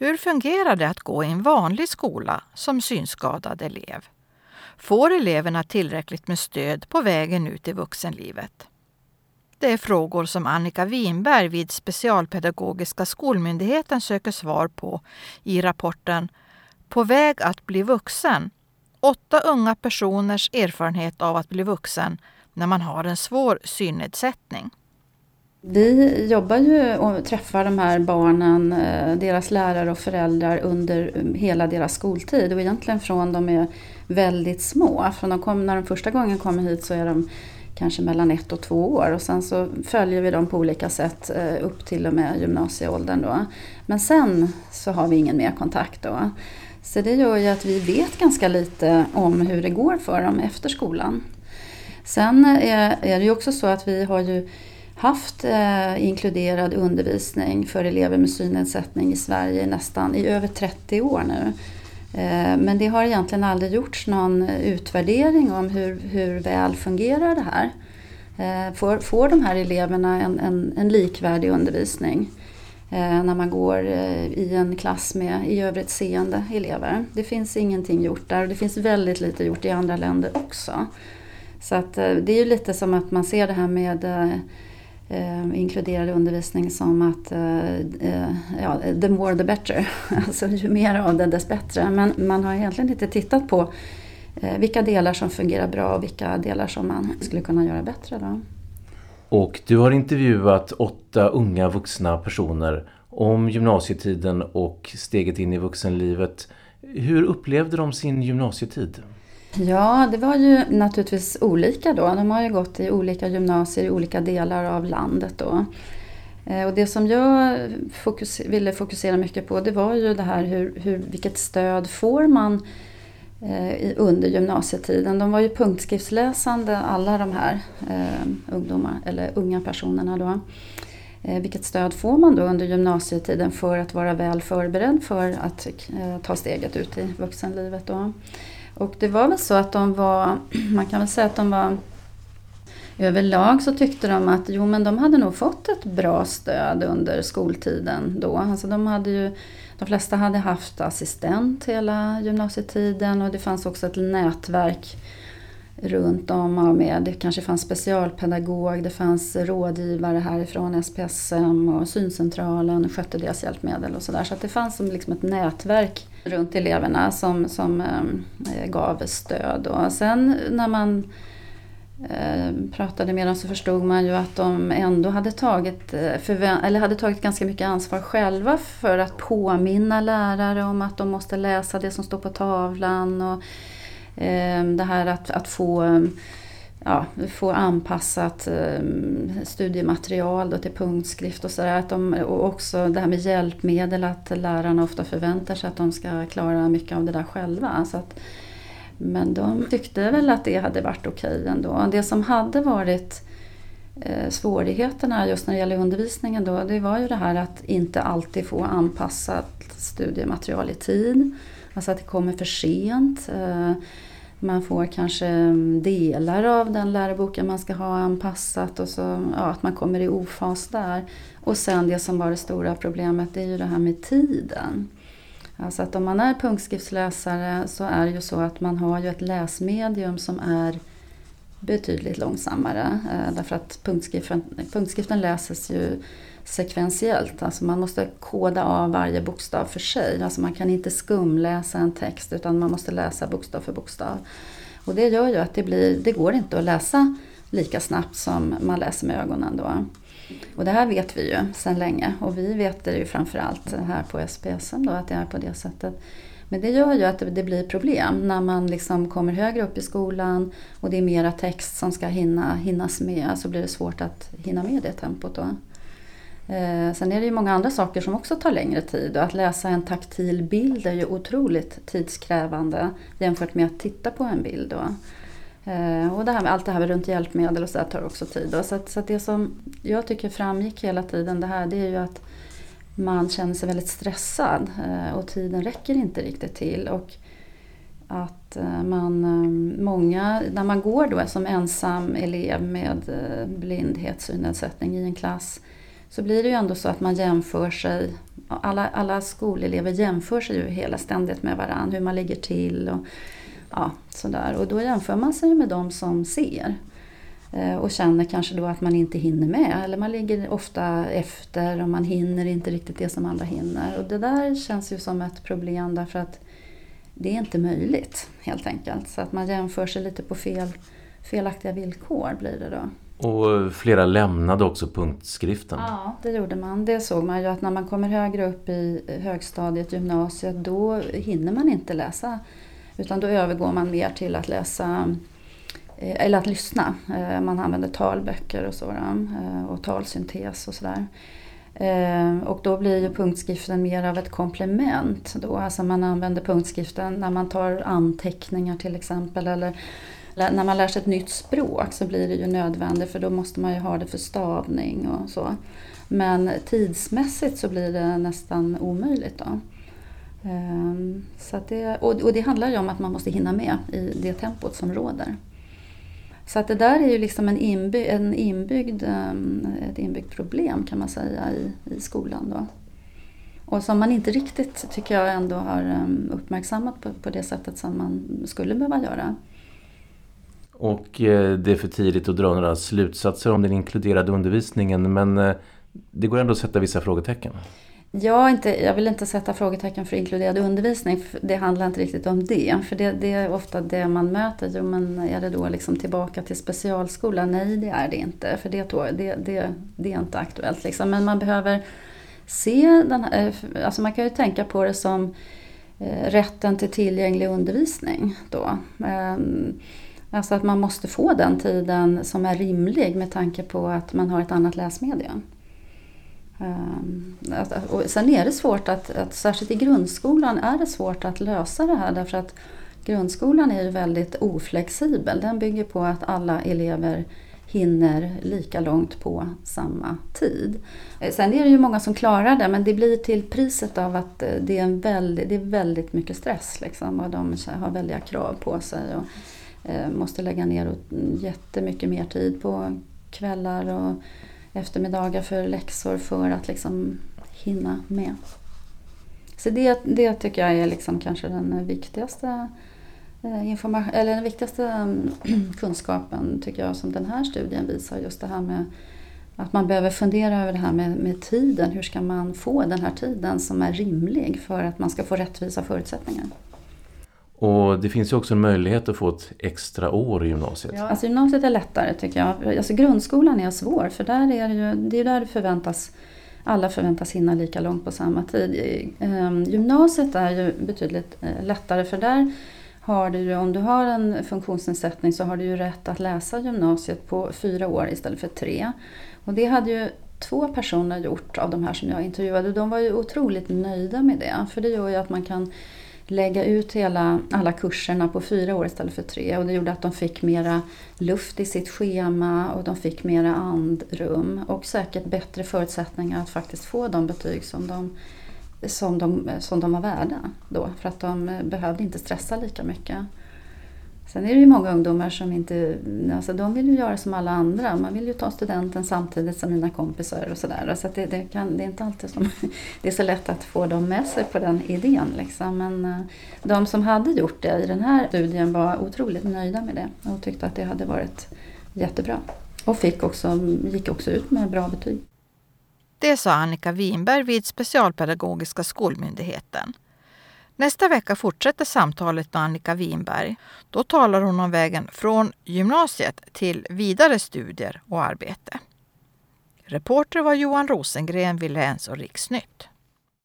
Hur fungerar det att gå i en vanlig skola som synskadad elev? Får eleverna tillräckligt med stöd på vägen ut i vuxenlivet? Det är frågor som Annika Winberg vid Specialpedagogiska skolmyndigheten söker svar på i rapporten På väg att bli vuxen. 8 unga personers erfarenhet av att bli vuxen när man har en svår synnedsättning. Vi jobbar ju och träffar de här barnen, deras lärare och föräldrar under hela deras skoltid. Och egentligen från de är väldigt små. När de första gången kommer hit så är de kanske mellan 1 och 2 år. Och sen så följer vi dem på olika sätt upp till och med gymnasieåldern då. Men sen så har vi ingen mer kontakt då. Så det gör ju att vi vet ganska lite om hur det går för dem efter skolan. Sen är det ju också så att vi har ju haft inkluderad undervisning för elever med synnedsättning i Sverige nästan i över 30 år nu. Men det har egentligen aldrig gjorts någon utvärdering om hur väl fungerar det här. Får de här eleverna en likvärdig undervisning när man går i en klass med i övrigt seende elever? Det finns ingenting gjort där och det finns väldigt lite gjort i andra länder också. Så att det är ju lite som att man ser det här med inkluderad undervisning som att the more the better. Alltså ju mer av det dess bättre. Men man har egentligen inte tittat på vilka delar som fungerar bra och vilka delar som man skulle kunna göra bättre då. Och du har intervjuat 8 unga vuxna personer om gymnasietiden och steget in i vuxenlivet. Hur upplevde de sin gymnasietid? Ja, det var ju naturligtvis olika då. De har ju gått i olika gymnasier i olika delar av landet då. Och det som jag ville fokusera mycket på, det var ju det här vilket stöd får man under gymnasietiden. De var ju punktskriftsläsande alla de här ungdomar eller unga personerna då. Vilket stöd får man då under gymnasietiden för att vara väl förberedd för att ta steget ut i vuxenlivet då? Och det var väl så att man kan väl säga att de var överlag så tyckte de att men de hade nog fått ett bra stöd under skoltiden då. Alltså de flesta hade haft assistent hela gymnasietiden och det fanns också ett nätverk runt om med. Det kanske fanns specialpedagog, det fanns rådgivare härifrån SPSM och syncentralen skötte deras hjälpmedel och sådär. Så att det fanns liksom ett nätverk runt eleverna som gav stöd. Och sen när man pratade med dem så förstod man ju att de ändå hade tagit ganska mycket ansvar själva för att påminna lärare om att de måste läsa det som står på tavlan och det här att få anpassat studiematerial då till punktskrift och sådär. Och också det här med hjälpmedel, att lärarna ofta förväntar sig att de ska klara mycket av det där själva. Men de tyckte väl att det hade varit okej ändå. Det som hade varit svårigheterna just när det gäller undervisningen då, det var ju det här att inte alltid få anpassat studiematerial i tid. Alltså att det kommer för sent. Man får kanske delar av den läroboken man ska ha anpassat och så att man kommer i ofas där. Och sen det som var det stora problemet, det är ju det här med tiden. Alltså att om man är punktskriftsläsare så är det ju så att man har ju ett läsmedium som är betydligt långsammare. Därför att punktskriften läses ju sekventiellt. Alltså man måste koda av varje bokstav för sig. Alltså man kan inte skumläsa en text utan man måste läsa bokstav för bokstav. Och det gör ju att det går inte att läsa lika snabbt som man läser med ögonen då. Och det här vet vi ju sedan länge. Och vi vet det ju framförallt här på SPSM då att det är på det sättet. Men det gör ju att det blir problem när man liksom kommer högre upp i skolan och det är mera text som ska hinnas med, så blir det svårt att hinna med det tempot då. Sen är det ju många andra saker som också tar längre tid. Och att läsa en taktil bild är ju otroligt tidskrävande jämfört med att titta på en bild då. Och allt det här runt hjälpmedel och så där tar också tid då. Så att det som jag tycker framgick hela tiden det är ju att man känner sig väldigt stressad och tiden räcker inte riktigt till. Och att när man går då som ensam elev med blindhet, synnedsättning i en klass, så blir det ju ändå så att man jämför sig. Alla skolelever jämför sig ju hela ständigt med varandra, hur man ligger till och sådär. Och då jämför man sig med de som ser. Och känner kanske då att man inte hinner med. Eller man ligger ofta efter och man hinner inte riktigt det som andra hinner. Och det där känns ju som ett problem därför att det är inte möjligt helt enkelt. Så att man jämför sig lite på felaktiga villkor blir det då. Och flera lämnade också punktskriften. Ja, det gjorde man. Det såg man ju att när man kommer högre upp i högstadiet, gymnasiet, då hinner man inte läsa. Utan då övergår man mer till att läsa eller att lyssna. Man använder talböcker och så och talsyntes och sådär. Och då blir ju punktskriften mer av ett komplement då. Alltså man använder punktskriften när man tar anteckningar till exempel, eller när man lär sig ett nytt språk så blir det ju nödvändigt, för då måste man ju ha det för stavning och så. Men tidsmässigt så blir det nästan omöjligt då. Så att det handlar ju om att man måste hinna med i det tempot som råder. Så att det där är ju liksom ett inbyggt problem kan man säga i skolan då. Och som man inte riktigt tycker jag ändå har uppmärksammat på det sättet som man skulle behöva göra. Och det är för tidigt att dra några slutsatser om den inkluderade undervisningen, men det går ändå att sätta vissa frågetecken. Jag vill inte sätta frågetecken för inkluderad undervisning, för det handlar inte riktigt om det. För det är ofta det man möter. Jo, men är det då liksom tillbaka till specialskolan? Nej, det är det inte. För det är inte aktuellt. Liksom. Men man behöver se den här, alltså man kan ju tänka på det som rätten till tillgänglig undervisning då. Alltså att man måste få den tiden som är rimlig med tanke på att man har ett annat läsmedium. Och sen är det svårt att särskilt i grundskolan är det svårt att lösa det här, därför att grundskolan är ju väldigt oflexibel. Den bygger på att alla elever hinner lika långt på samma tid. Sen är det ju många som klarar det, men det blir till priset av att det är väldigt mycket stress liksom, och de har väldiga krav på sig och måste lägga ner jättemycket mer tid på kvällar och eftermiddagar för läxor för att liksom hinna med. Så det tycker jag är liksom kanske den viktigaste den viktigaste kunskapen tycker jag som den här studien visar, just det här med att man behöver fundera över det här med tiden. Hur ska man få den här tiden som är rimlig för att man ska få rättvisa förutsättningar? Och det finns ju också en möjlighet att få ett extra år i gymnasiet. Ja, alltså gymnasiet är lättare tycker jag. Alltså grundskolan är svår, för där det är där alla förväntas hinna lika långt på samma tid. Gymnasiet är ju betydligt lättare, för där har du ju, om du har en funktionsnedsättning så har du ju rätt att läsa gymnasiet på 4 år istället för 3. Och det hade ju 2 personer gjort av de här som jag intervjuade. De var ju otroligt nöjda med det, för det gör ju att man kan lägga ut alla kurserna på 4 år istället för 3. Och det gjorde att de fick mera luft i sitt schema och de fick mera andrum. Och säkert bättre förutsättningar att faktiskt få de betyg som de var värda då. För att de behövde inte stressa lika mycket. Sen är det ju många ungdomar som inte, alltså de vill ju göra som alla andra. Man vill ju ta studenten samtidigt som mina kompisar och sådär. Så att det är inte alltid som det är så lätt att få dem med sig på den idén liksom. Men de som hade gjort det i den här studien var otroligt nöjda med det och tyckte att det hade varit jättebra. Och gick också ut med bra betyg. Det sa Annika Winberg vid Specialpedagogiska skolmyndigheten. Nästa vecka fortsätter samtalet med Annika Winberg. Då talar hon om vägen från gymnasiet till vidare studier och arbete. Reporter var Johan Rosengren vid Läns- och Riksnytt.